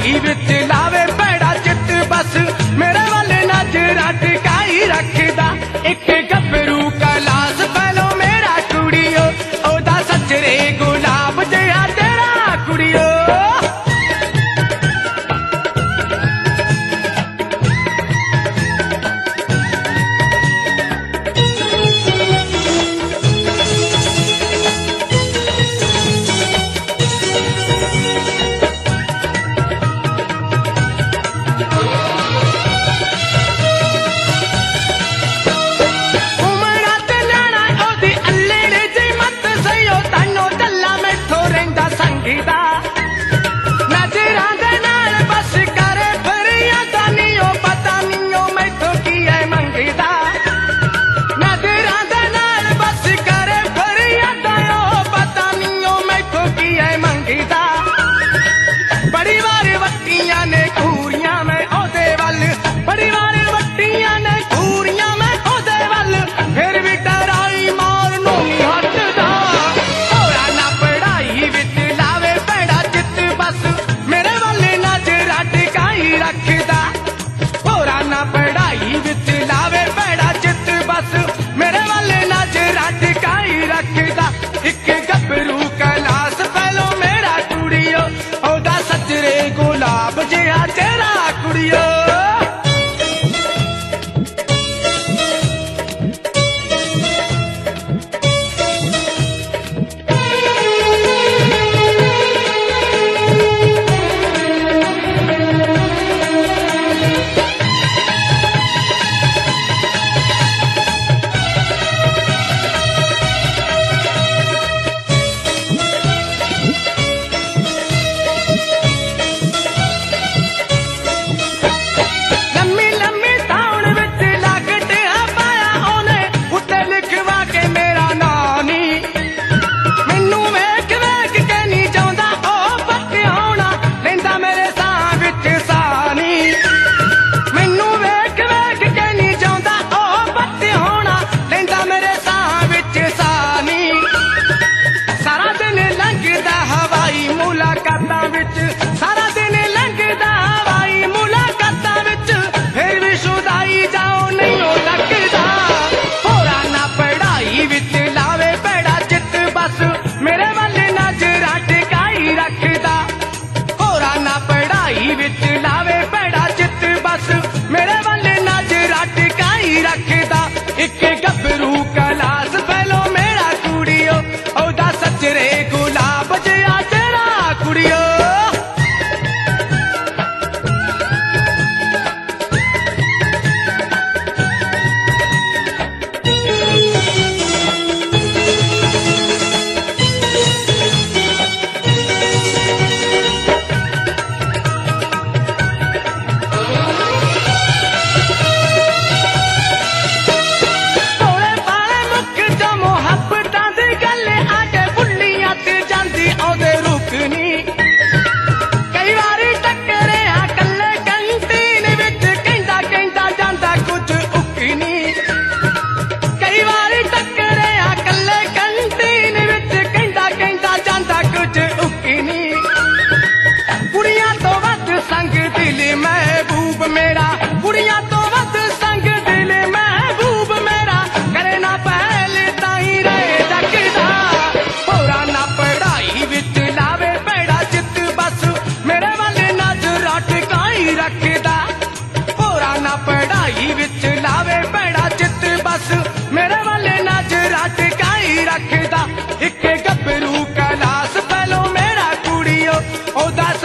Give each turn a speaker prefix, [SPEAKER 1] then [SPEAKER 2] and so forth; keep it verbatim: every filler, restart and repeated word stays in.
[SPEAKER 1] पढ़ाई विच लावे पैड़ा चित बस मेरे वाल नजरां टिकाई रखदा एक गभरू कलास पहलो मेरा कुड़ियो ओदा सजरे गुलाब जिहा तेरा कुड़ियो गुलाब जिहा तेरा कुड़ियो लावे पैड़ा चित बस मेरे वाले नजरां टिकाई रखदा एक गभरू कलास पहलो मेरा कुड़ियो ओदा सजरे गुलाब जिहा तेरा कुड़ियो महबूब मेरा कुड़ियां तो वध संग दिल महबूब मेरा करे ना पहले ताई रहे जगदा होरा ना पढ़ाई विच लावे पैड़ा चित बस मेरे वाले नजरां टिकाई रखदा होरा ना पढ़ाई विच लावे पैड़ा चित बस मेरे वाले नजरां टिकाई रखदा एक गभरू कलास पहलो मेरा कुड़ियो ओदा